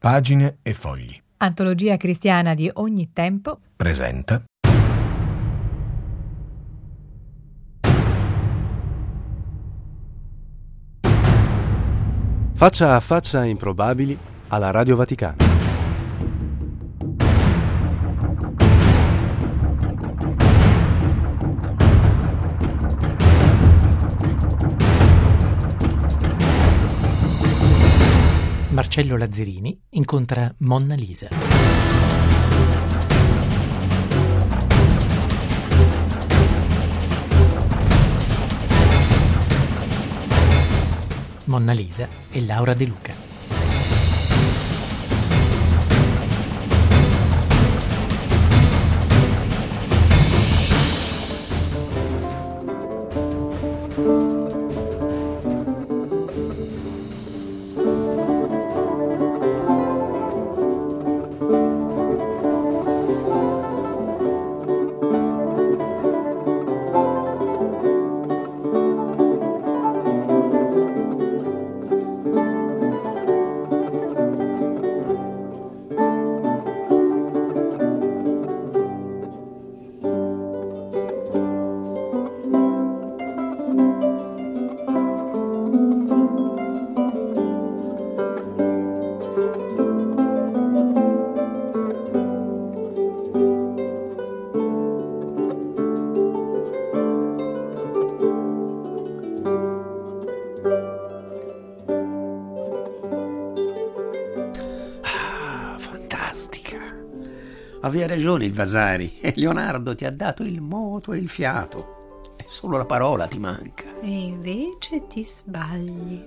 Pagine e fogli. Antologia cristiana di ogni tempo. Presenta. Faccia a faccia improbabili alla Radio Vaticana. Marcello Lazzerini incontra Monna Lisa. Monna Lisa e Laura De Luca. Aveva ragione il Vasari. Leonardo ti ha dato il moto e il fiato. E solo la parola ti manca. E invece ti sbagli.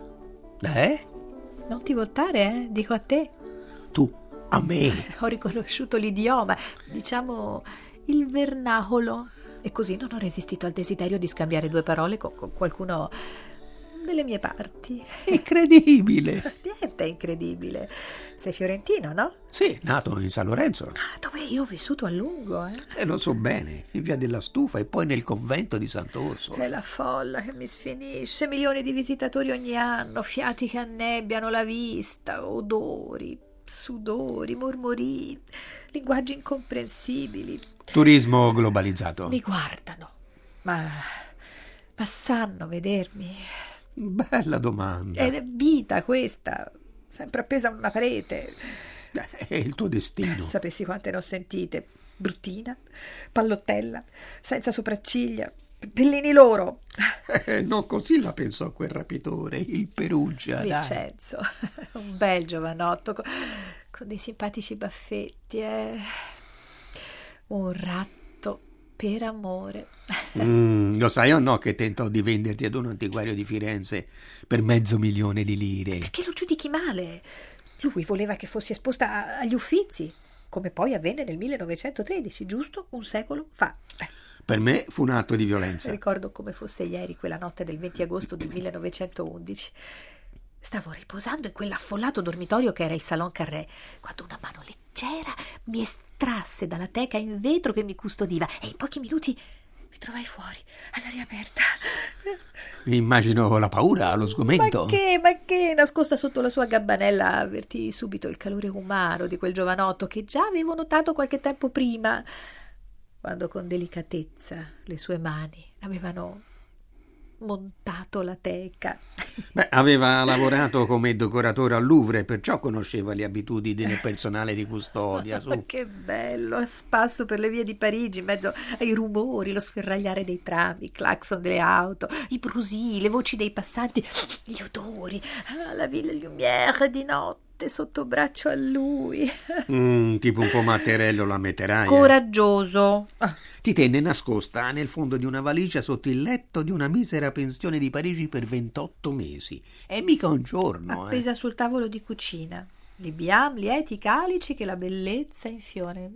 Non ti voltare, Dico a te. Tu, a me. Ho riconosciuto l'idioma, diciamo il vernacolo. E così non ho resistito al desiderio di scambiare due parole con qualcuno delle mie parti. Incredibile. Niente è incredibile. Sei fiorentino, no? Sì, nato in San Lorenzo. Dove io ho vissuto a lungo, Lo so bene, in via della Stufa e poi nel convento di Sant'Orso. È la folla che mi sfinisce, milioni di visitatori ogni anno, fiati che annebbiano la vista, odori, sudori, mormorii, linguaggi incomprensibili. Turismo globalizzato. Mi guardano, ma sanno vedermi. Bella domanda. Ed è vita questa, sempre appesa a una parete. È il tuo destino. Sapessi quante ne ho sentite. Bruttina, pallottella, senza sopracciglia, pellini loro. Non così la pensò quel rapitore, il Perugia. Vincenzo, un bel giovanotto con dei simpatici baffetti. Un ratto per amore. Lo sai o no che tentò di venderti ad un antiquario di Firenze per 500.000 di lire? Perché lo giudichi male? Lui voleva che fossi esposta agli Uffizi, come poi avvenne nel 1913, giusto un secolo fa. Per me fu un atto di violenza. Ricordo come fosse ieri, quella notte del 20 agosto del 1911. Stavo riposando in quell'affollato dormitorio che era il Salon Carré, quando una mano leggera mi estrasse dalla teca in vetro che mi custodiva e in pochi minuti mi trovai fuori, all'aria aperta. Immagino la paura, lo sgomento. Ma che, nascosta sotto la sua gabbanella, avvertii subito il calore umano di quel giovanotto che già avevo notato qualche tempo prima, quando con delicatezza le sue mani avevano montato la teca. Aveva lavorato come decoratore al Louvre, perciò conosceva le abitudini del personale di custodia. Ma che bello, a spasso per le vie di Parigi, in mezzo ai rumori, lo sferragliare dei tram, i clacson delle auto, i brusii, le voci dei passanti, gli odori, la Ville Lumière di notte sotto braccio a lui. Tipo un po' Matterello la metterai. Coraggioso. Ti tenne nascosta nel fondo di una valigia sotto il letto di una misera pensione di Parigi per 28 mesi. E mica un giorno. Appesa sul tavolo di cucina. Libiam, lieti calici che la bellezza infiore.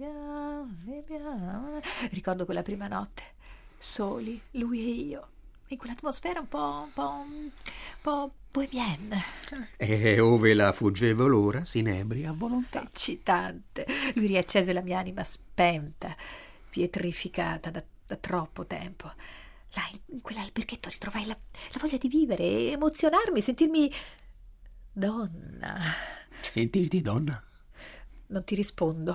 Ricordo quella prima notte, soli, lui e io, in quell'atmosfera un po' bohemienne. E ove la fuggevo l'ora s'inebria a volontà. Eccitante. Lui riaccese la mia anima spenta, pietrificata da troppo tempo. Là in quell'alberghetto ritrovai la voglia di vivere, emozionarmi, sentirmi donna. Sentirti donna? non ti rispondo.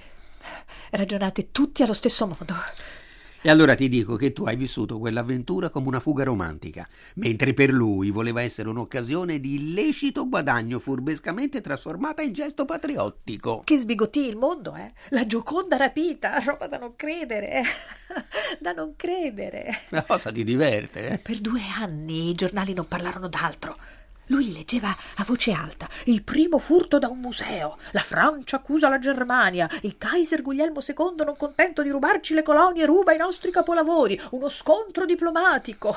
Ragionate tutti allo stesso modo. E allora ti dico che tu hai vissuto quell'avventura come una fuga romantica, mentre per lui voleva essere un'occasione di illecito guadagno furbescamente trasformata in gesto patriottico. Che sbigottì il mondo, eh? La Gioconda rapita, roba da non credere. Da non credere. La cosa ti diverte, eh? Per 2 anni i giornali non parlarono d'altro. Lui leggeva a voce alta: il primo furto da un museo, la Francia accusa la Germania, il Kaiser Guglielmo II non contento di rubarci le colonie ruba i nostri capolavori, uno scontro diplomatico.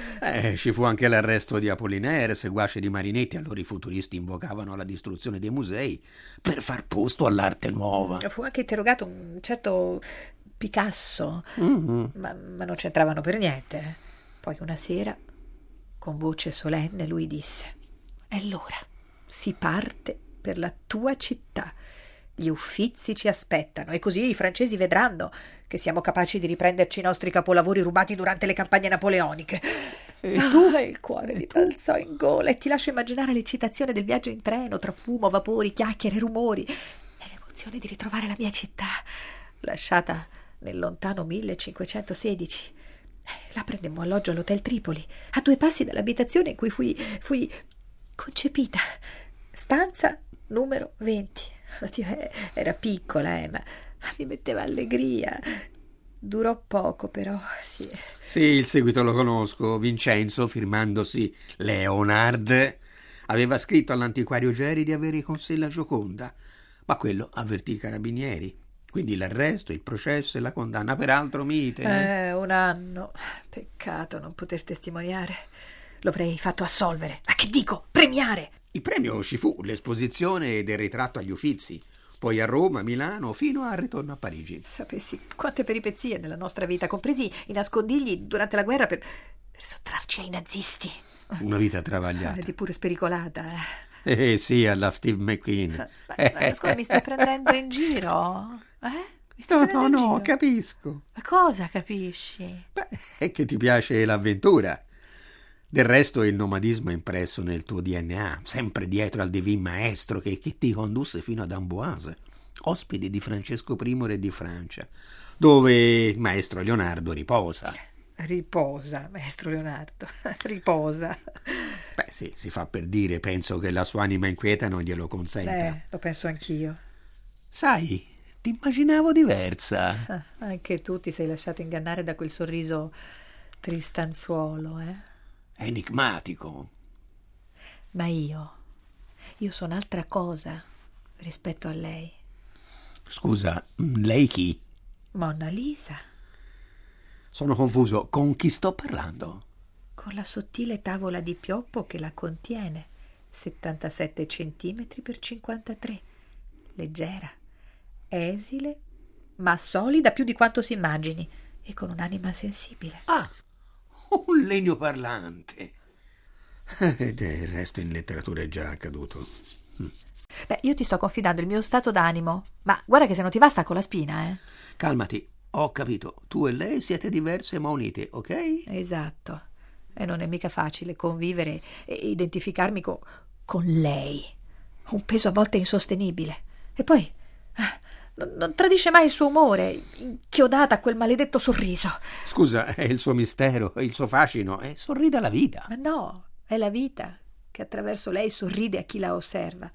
Ci fu anche l'arresto di Apollinaire, seguace di Marinetti. Allora i futuristi invocavano la distruzione dei musei per far posto all'arte nuova. Fu anche interrogato un certo Picasso, ma non c'entravano per niente. Poi una sera, con voce solenne, lui disse: «È l'ora, si parte per la tua città. Gli Uffizi ci aspettano e così i francesi vedranno che siamo capaci di riprenderci i nostri capolavori rubati durante le campagne napoleoniche». E tu? Il cuore mi balzò in gola e ti lascio immaginare l'eccitazione del viaggio in treno tra fumo, vapori, chiacchiere, rumori e l'emozione di ritrovare la mia città, lasciata nel lontano 1516. La prendemmo alloggio all'Hotel Tripoli, a 2 passi dall'abitazione in cui fui concepita. Stanza numero 20. Oddio, era piccola, ma mi metteva allegria. Durò poco, però, sì. Sì, il seguito lo conosco. Vincenzo, firmandosi Leonard, aveva scritto all'antiquario Geri di avere con sé la Gioconda, ma quello avvertì i carabinieri. Quindi l'arresto, il processo e la condanna, peraltro mite. 1 anno. Peccato non poter testimoniare. Lo avrei fatto assolvere. Ma che dico? Premiare! Il premio ci fu, l'esposizione del ritratto agli Uffizi, poi a Roma, Milano, fino al ritorno a Parigi. Sapessi quante peripezie nella nostra vita, compresi i nascondigli durante la guerra per sottrarci ai nazisti. Una vita travagliata. Di pure spericolata, Sì, alla Steve McQueen. Ma scusa, mi stai prendendo in giro? Mi stai prendendo in giro? Capisco. Ma cosa capisci? Beh, è che ti piace l'avventura. Del resto il nomadismo è impresso nel tuo DNA, sempre dietro al divin maestro che ti condusse fino ad Amboise, ospite di Francesco I re di Francia, dove il maestro Leonardo riposa. Riposa, maestro Leonardo, riposa. Beh sì, si fa per dire, penso che la sua anima inquieta non glielo consenta. Lo penso anch'io. Sai, ti immaginavo diversa. Anche tu ti sei lasciato ingannare da quel sorriso tristanzuolo, È enigmatico. Ma io sono altra cosa rispetto a lei. Scusa, lei chi? Monna Lisa. Sono confuso, con chi sto parlando? Con la sottile tavola di pioppo che la contiene, 77 centimetri per 53, leggera, esile, ma solida più di quanto si immagini, e con un'anima sensibile. Ah, un legno parlante. Ed il resto in letteratura è già accaduto. Beh, io ti sto confidando il mio stato d'animo, ma guarda che se non ti va sta con la spina, Calmati, ho capito. Tu e lei siete diverse ma unite, ok? Esatto. E non è mica facile convivere e identificarmi con lei. Un peso a volte insostenibile. E poi non tradisce mai il suo umore, inchiodata a quel maledetto sorriso. Scusa, è il suo mistero, il suo fascino, e sorride alla vita. Ma no, è la vita che attraverso lei sorride a chi la osserva.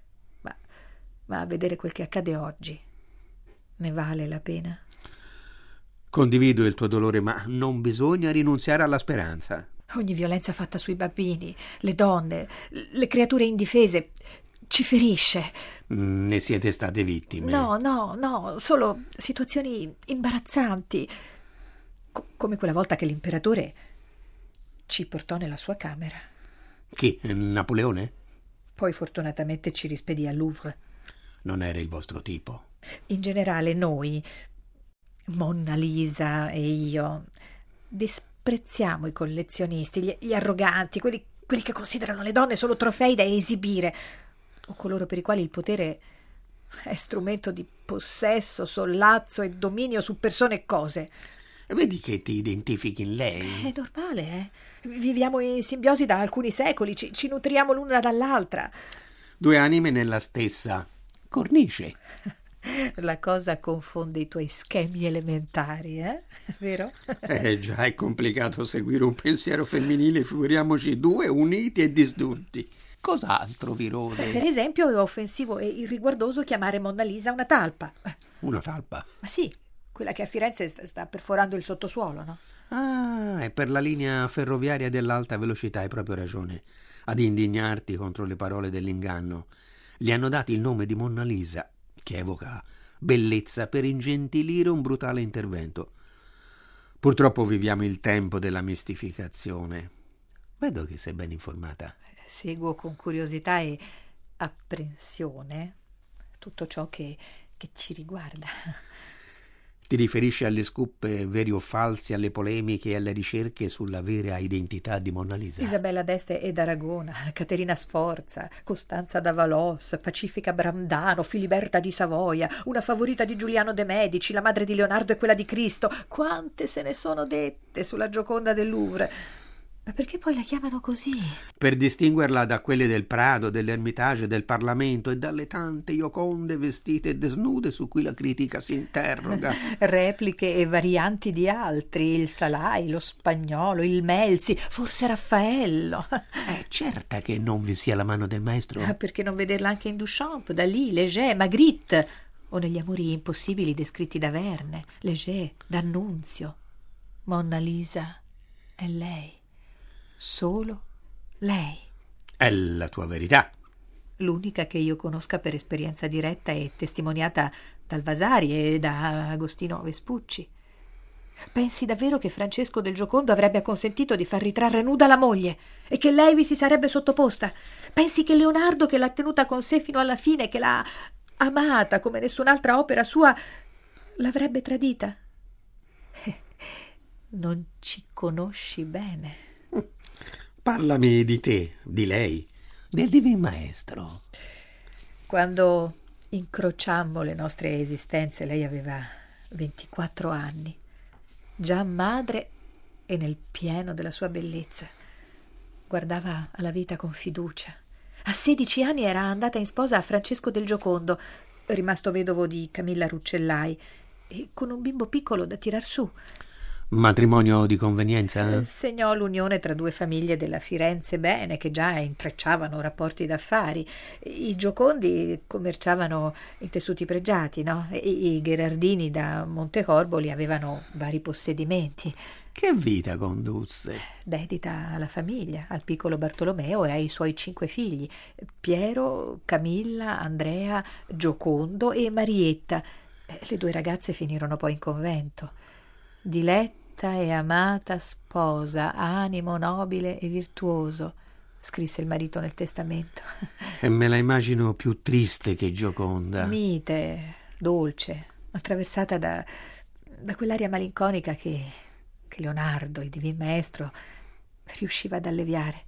Ma a vedere quel che accade oggi, ne vale la pena? Condivido il tuo dolore, ma non bisogna rinunziare alla speranza. Ogni violenza fatta sui bambini, le donne, le creature indifese ci ferisce. Ne siete state vittime? No, solo situazioni imbarazzanti, come quella volta che l'imperatore ci portò nella sua camera. Chi? Napoleone? Poi fortunatamente ci rispedì al Louvre. Non era il vostro tipo. In generale noi, Monna Lisa e io, disprezziamo i collezionisti, gli arroganti, quelli che considerano le donne solo trofei da esibire, o coloro per i quali il potere è strumento di possesso, sollazzo e dominio su persone e cose. Vedi che ti identifichi in lei? È normale, Viviamo in simbiosi da alcuni secoli, ci nutriamo l'una dall'altra. 2 anime nella stessa cornice. La cosa confonde i tuoi schemi elementari, vero? Già è complicato seguire un pensiero femminile, figuriamoci due uniti e disgiunti. Cos'altro vi rode? Per esempio è offensivo e irriguardoso chiamare Monna Lisa una talpa. Una talpa? Ma sì, quella che a Firenze sta perforando il sottosuolo, no? Ah, è per la linea ferroviaria dell'alta velocità, hai proprio ragione. Ad indignarti contro le parole dell'inganno. Gli hanno dato il nome di Monna Lisa, che evoca bellezza, per ingentilire un brutale intervento. Purtroppo viviamo il tempo della mistificazione. Vedo che sei ben informata. Seguo con curiosità e apprensione tutto ciò che ci riguarda. Ti riferisci alle scoop veri o falsi, alle polemiche e alle ricerche sulla vera identità di Monna Lisa? Isabella d'Este ed Aragona, Caterina Sforza, Costanza d'Avalos, Pacifica Brandano, Filiberta di Savoia, una favorita di Giuliano de' Medici, la madre di Leonardo e quella di Cristo. Quante se ne sono dette sulla Gioconda del Louvre. Ma perché poi la chiamano così? Per distinguerla da quelle del Prado, dell'Ermitage, del Parlamento e dalle tante Gioconde vestite e desnude su cui la critica si interroga. Repliche e varianti di altri, il Salai, lo Spagnolo, il Melzi, forse Raffaello. È certa che non vi sia la mano del maestro? Perché non vederla anche in Duchamp, Dalì, Léger, Magritte, o negli amori impossibili descritti da Verne, Léger, D'Annunzio. Monna Lisa è lei. Solo lei. È la tua verità. L'unica che io conosca per esperienza diretta e testimoniata dal Vasari e da Agostino Vespucci. Pensi davvero che Francesco del Giocondo avrebbe acconsentito di far ritrarre nuda la moglie e che lei vi si sarebbe sottoposta? Pensi che Leonardo, che l'ha tenuta con sé fino alla fine, che l'ha amata come nessun'altra opera sua, l'avrebbe tradita? Non ci conosci bene. Parlami di te, di lei, del Divin Maestro. Quando incrociammo le nostre esistenze, lei aveva 24 anni, già madre e nel pieno della sua bellezza. Guardava alla vita con fiducia. A 16 anni era andata in sposa a Francesco del Giocondo, rimasto vedovo di Camilla Ruccellai, e con un bimbo piccolo da tirar su. Matrimonio di convenienza? Segnò l'unione tra due famiglie della Firenze bene, che già intrecciavano rapporti d'affari. I Giocondi commerciavano in tessuti pregiati, no? E i Gherardini da Montecorboli avevano vari possedimenti. Che vita condusse? Dedita alla famiglia, al piccolo Bartolomeo e ai suoi 5 figli, Piero, Camilla, Andrea, Giocondo e Marietta. Le 2 ragazze finirono poi in convento. Diletta e amata sposa, animo nobile e virtuoso, scrisse il marito nel testamento. E me la immagino più triste che gioconda. Mite, dolce, attraversata da quell'aria malinconica che Leonardo, il Divin Maestro, riusciva ad alleviare.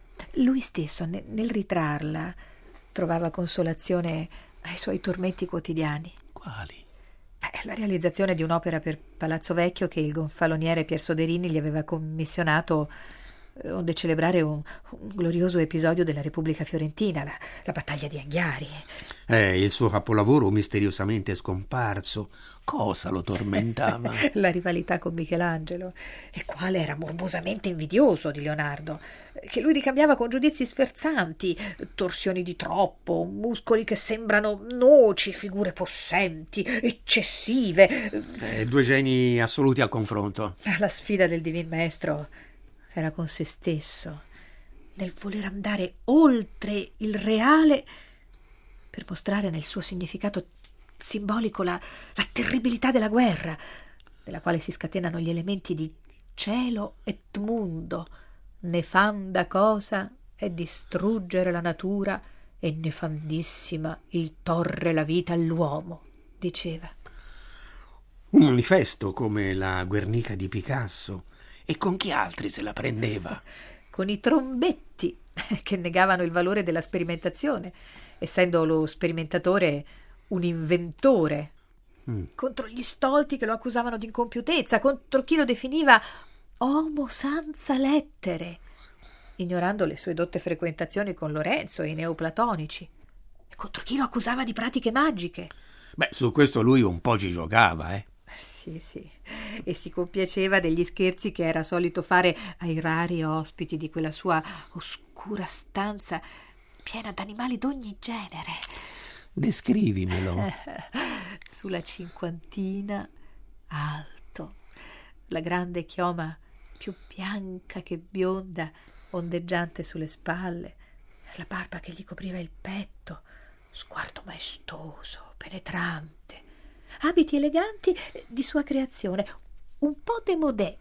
Lui stesso, nel ritrarla, trovava consolazione ai suoi tormenti quotidiani. Quali? La realizzazione di un'opera per Palazzo Vecchio che il gonfaloniere Pier Soderini gli aveva commissionato onde celebrare un glorioso episodio della Repubblica Fiorentina, la battaglia di Anghiari. Il suo capolavoro misteriosamente scomparso. Cosa lo tormentava? La rivalità con Michelangelo, il quale era morbosamente invidioso di Leonardo, che lui ricambiava con giudizi sferzanti, torsioni di troppo, muscoli che sembrano noci, figure possenti, eccessive. 2 geni assoluti al confronto. La sfida del Divin Maestro era con se stesso, nel voler andare oltre il reale per mostrare nel suo significato simbolico la terribilità della guerra, nella quale si scatenano gli elementi di cielo et mundo. Nefanda cosa è distruggere la natura e nefandissima il torre la vita all'uomo, diceva. Un manifesto come la Guernica di Picasso. E con chi altri se la prendeva? Con i trombetti, che negavano il valore della sperimentazione, essendo lo sperimentatore un inventore. Contro gli stolti che lo accusavano di incompiutezza, contro chi lo definiva homo senza lettere, ignorando le sue dotte frequentazioni con Lorenzo e i neoplatonici. e contro chi lo accusava di pratiche magiche. Beh, su questo lui un po' ci giocava, eh. Sì, e si compiaceva degli scherzi che era solito fare ai rari ospiti di quella sua oscura stanza piena d'animali d'ogni genere. Descrivimelo. Sulla cinquantina, alto, la grande chioma più bianca che bionda, ondeggiante sulle spalle, la barba che gli copriva il petto, sguardo maestoso, penetrante, abiti eleganti di sua creazione, un po' démodé.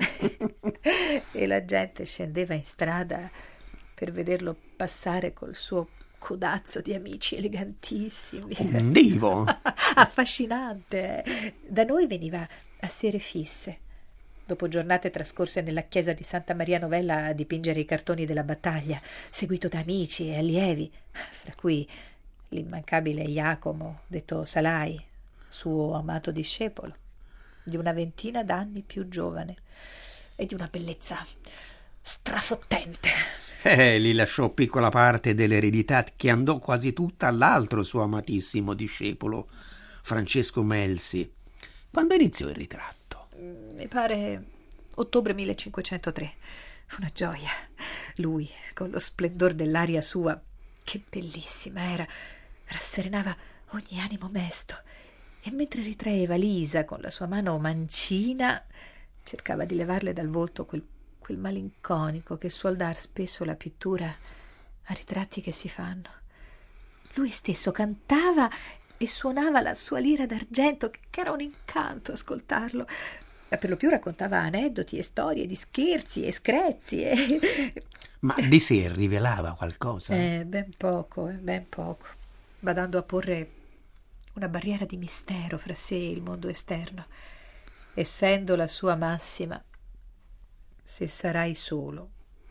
E la gente scendeva in strada per vederlo passare col suo codazzo di amici elegantissimi. Un divo. Affascinante. Da noi veniva a sere fisse, dopo giornate trascorse nella chiesa di Santa Maria Novella a dipingere i cartoni della battaglia, seguito da amici e allievi, fra cui l'immancabile Jacomo, detto Salai, suo amato discepolo, di una ventina d'anni più giovane e di una bellezza strafottente. Gli lasciò piccola parte dell'eredità che andò quasi tutta all'altro suo amatissimo discepolo, Francesco Melzi. Quando iniziò il ritratto? Mi pare ottobre 1503. Una gioia. Lui, con lo splendor dell'aria sua, che bellissima era, rasserenava ogni animo mesto, e mentre ritraeva Lisa con la sua mano mancina, cercava di levarle dal volto quel malinconico che suol dar spesso la pittura a ritratti che si fanno. Lui stesso cantava e suonava la sua lira d'argento, che era un incanto ascoltarlo. Per lo più raccontava aneddoti e storie di scherzi e screzi. Ma di sé rivelava qualcosa? Ben poco, badando a porre una barriera di mistero fra sé e il mondo esterno, essendo la sua massima: se sarai solo,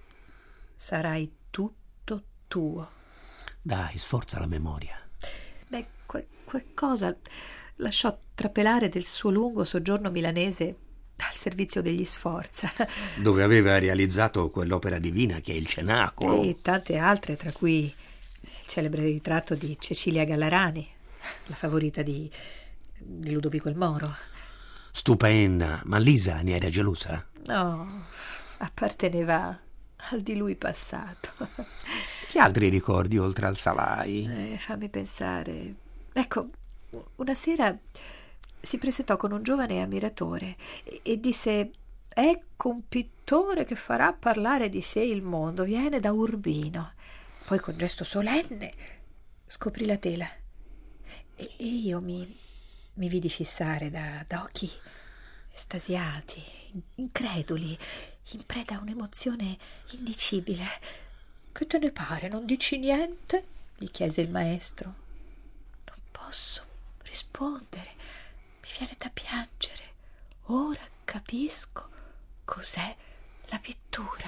sarai tutto tuo. Dai, sforza la memoria. Beh, qualcosa lasciò trapelare del suo lungo soggiorno milanese al servizio degli Sforza, dove aveva realizzato quell'opera divina che è il Cenacolo. E tante altre, tra cui il celebre ritratto di Cecilia Gallarani, la favorita di Ludovico il Moro. Stupenda, ma Lisa ne era gelosa? No, apparteneva al di lui passato. Che altri ricordi oltre al Salai? Fammi pensare. Ecco, una sera si presentò con un giovane ammiratore e disse: ecco un pittore che farà parlare di sé il mondo, viene da Urbino. Poi con gesto solenne scoprì la tela e io mi vidi fissare da occhi estasiati, increduli, in preda a un'emozione indicibile. Che te ne pare, non dici niente? Gli chiese il maestro. Non posso rispondere, mi viene da piangere. Ora capisco cos'è la pittura.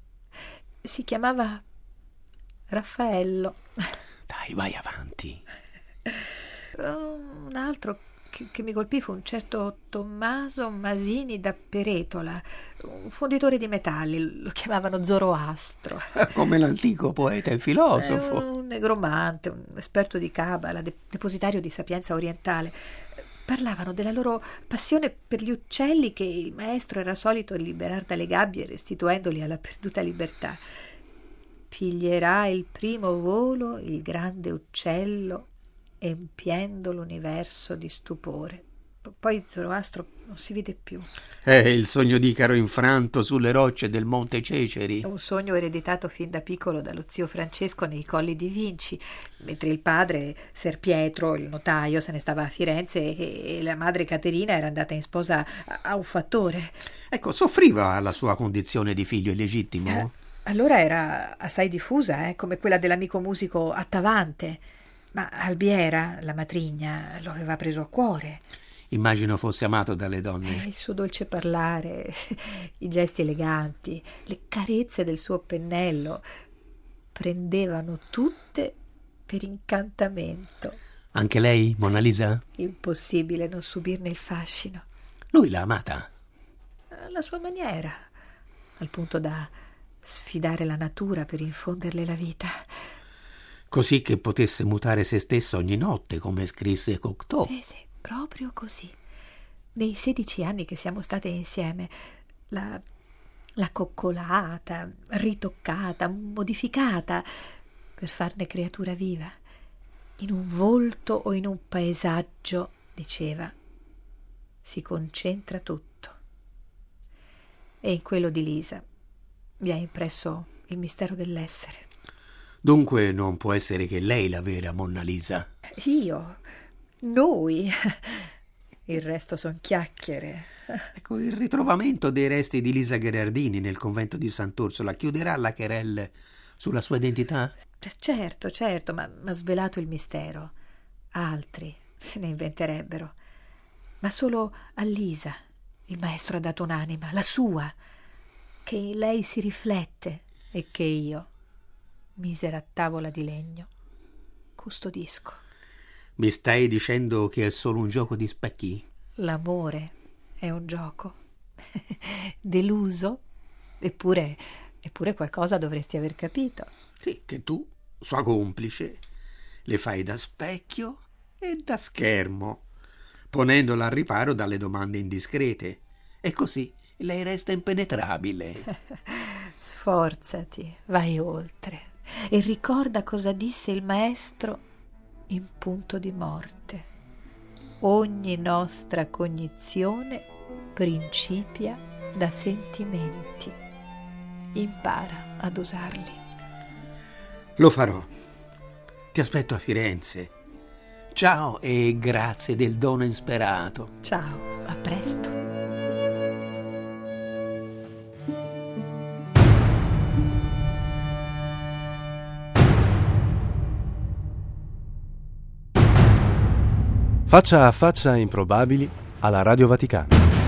Si chiamava Raffaello. Dai, vai avanti. Un altro che mi colpì fu un certo Tommaso Masini da Peretola, un fonditore di metalli, lo chiamavano Zoroastro. Come l'antico poeta e filosofo. Un negromante, un esperto di cabala, depositario di sapienza orientale. Parlavano della loro passione per gli uccelli che il maestro era solito liberare dalle gabbie restituendoli alla perduta libertà. Piglierà il primo volo il grande uccello, empiendo l'universo di stupore. Poi Zoroastro non si vide più. Il sogno d'Icaro infranto sulle rocce del Monte Ceceri. Un sogno ereditato fin da piccolo dallo zio Francesco nei Colli di Vinci, mentre il padre, Ser Pietro, il notaio, se ne stava a Firenze e la madre Caterina era andata in sposa a un fattore. Ecco, soffriva la sua condizione di figlio illegittimo? Allora era assai diffusa, come quella dell'amico musico Attavante. Ma Albiera, la matrigna, lo aveva preso a cuore. Immagino fosse amato dalle donne. Il suo dolce parlare, i gesti eleganti, le carezze del suo pennello prendevano tutte per incantamento. Anche lei, Monna Lisa? Impossibile non subirne il fascino. Lui l'ha amata? Alla sua maniera, al punto da sfidare la natura per infonderle la vita. così che potesse mutare se stessa ogni notte, come scrisse Cocteau. Sì, proprio così. Nei 16 anni che siamo state insieme, l'ha coccolata, ritoccata, modificata per farne creatura viva. In un volto o in un paesaggio, diceva, si concentra tutto. E in quello di Lisa vi ha impresso il mistero dell'essere. Dunque non può essere che lei la vera Monna Lisa. Io? Noi? Il resto son chiacchiere. Ecco, il ritrovamento dei resti di Lisa Gherardini nel convento di Sant'Orsola chiuderà la querelle sulla sua identità? Certo, ma ha svelato il mistero. Altri se ne inventerebbero. Ma solo a Lisa il maestro ha dato un'anima, la sua, che in lei si riflette e che io, misera tavola di legno, custodisco. Mi stai dicendo che è solo un gioco di specchi? L'amore è un gioco. Deluso? Eppure qualcosa dovresti aver capito. Sì, che tu, sua complice, le fai da specchio e da schermo, ponendola al riparo dalle domande indiscrete. E così lei resta impenetrabile. Sforzati, vai oltre e ricorda cosa disse il maestro in Punto di morte. Ogni nostra cognizione principia da sentimenti. Impara ad usarli. Lo farò. Ti aspetto a Firenze. Ciao e grazie del dono insperato. Ciao, a presto. Faccia a faccia improbabili alla Radio Vaticana.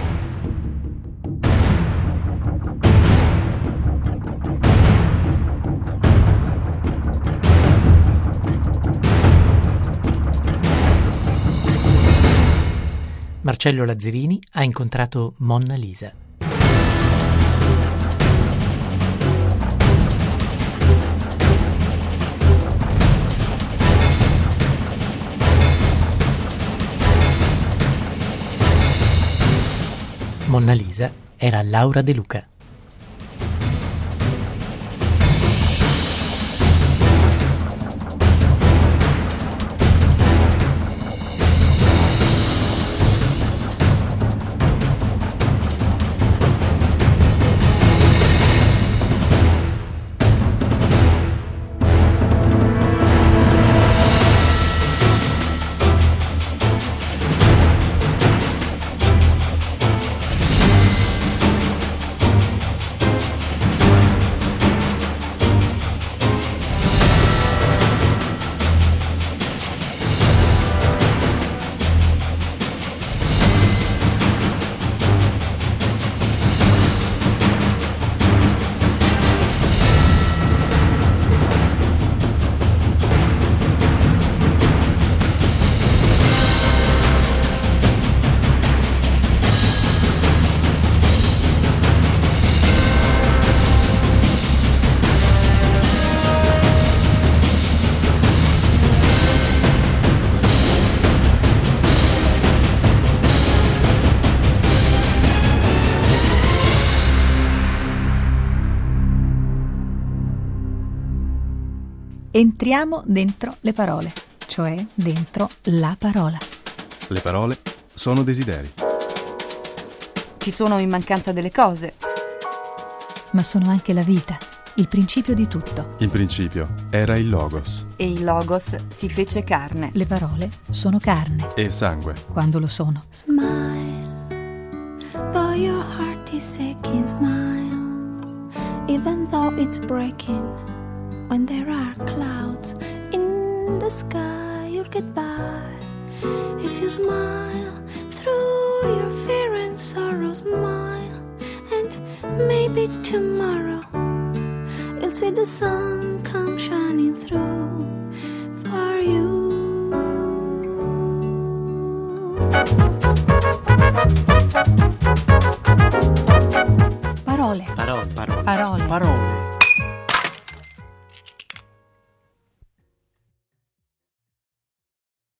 Marcello Lazzerini ha incontrato Monna Lisa. Monna Lisa era Laura De Luca. Entriamo dentro le parole, cioè dentro la parola. Le parole sono desideri. Ci sono in mancanza delle cose. Ma sono anche la vita, il principio di tutto. Il principio era il Logos. E il Logos si fece carne. Le parole sono carne, E sangue. quando lo sono. Smile, though your heart is aching, smile, even though it's breaking. When there are clouds in the sky, you'll get by. If you smile through your fear and sorrow, smile, and maybe tomorrow you'll see the sun come shining through for you. Parole. Parole. Parole. Parole.